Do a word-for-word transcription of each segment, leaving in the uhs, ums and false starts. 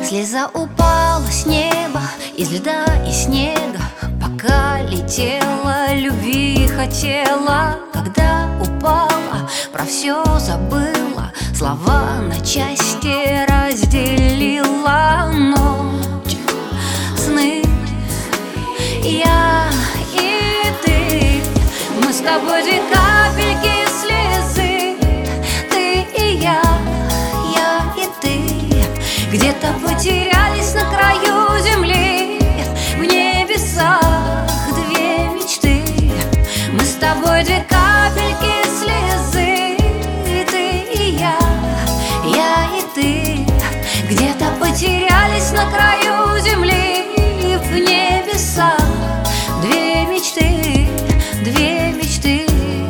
Слеза упала с неба, из льда и снега, пока летела, любви хотела. Когда упала, про все забыла, слова на части разделила. Ночь, сны, я и ты, мы с тобой две капельки слезы. Ты и я, я и ты, где-то потерялись на краю земли. В небесах две мечты, мы с тобой две капельки слезы. Ты и я, я и ты, где-то потерялись на краю земли. В небесах две мечты, две мечты.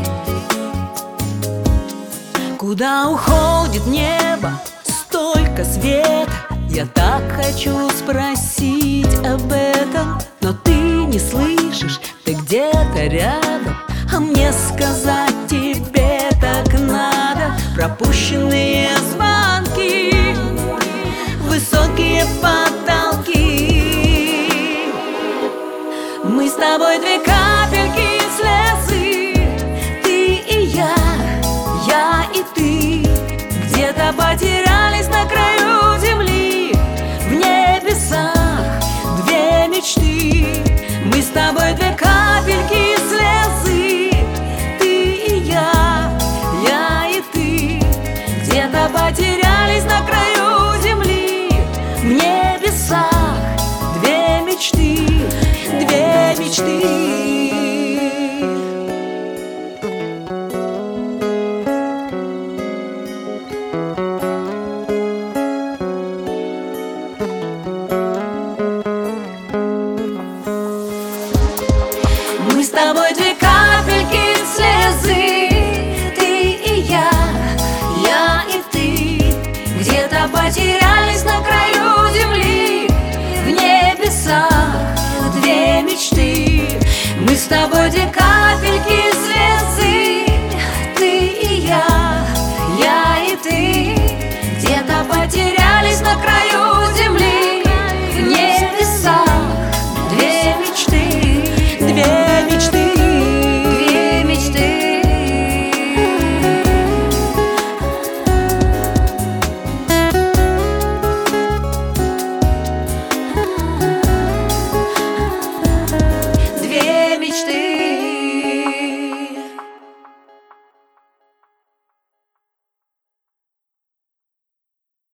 Куда уходит небо, столько света? Я так хочу спросить об этом, но ты не слышишь, ты где-то рядом. А мне сказать тебе так надо. Пропущенные звонки, высокие потолки. Мы с тобой две